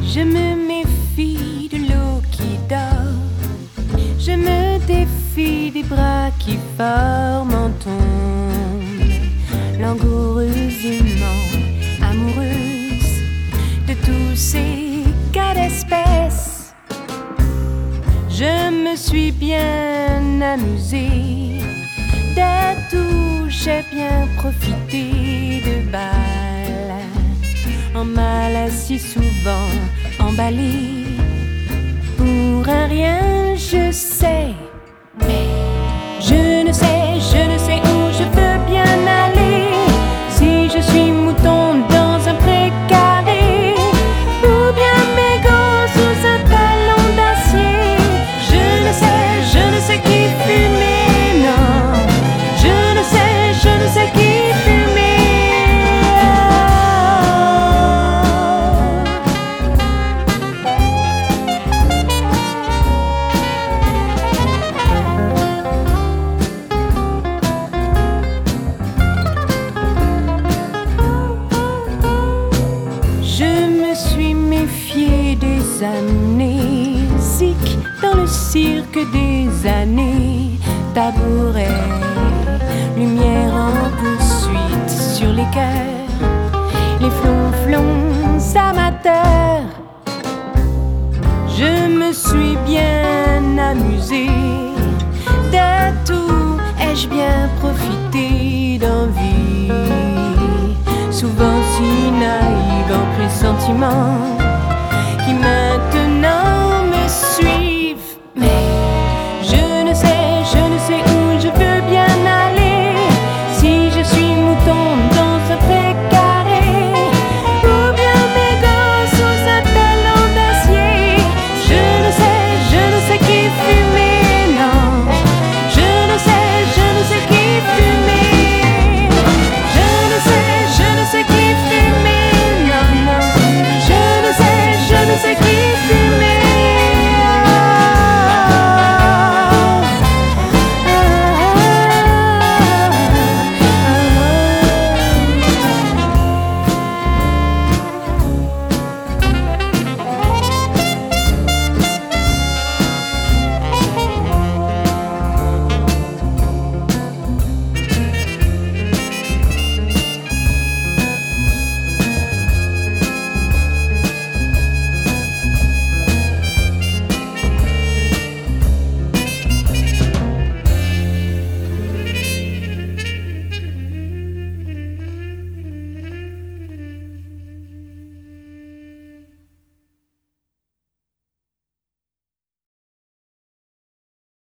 Je me méfie de l'eau qui dort, je me défie des bras qui forment en tombe, langoureusement amoureuse de tous ces cas d'espèces. Je me suis bien amusée, dès tout j'ai bien profité de balles. En mal si souvent emballé pour un rien, je sais, mais je ne sais où je veux bien aller. Si je suis mouton dans un pré carré, ou bien mégot sous un talon d'acier. Je ne sais qui fumer, non. Je ne sais qui fumer. Des amnésiques dans le cirque des années, tabouret, lumière en poursuite sur les cœurs, les flonflons amateurs. Je me suis bien amusée, de tout ai-je bien profité d'envie, souvent si naïve en pressentiment.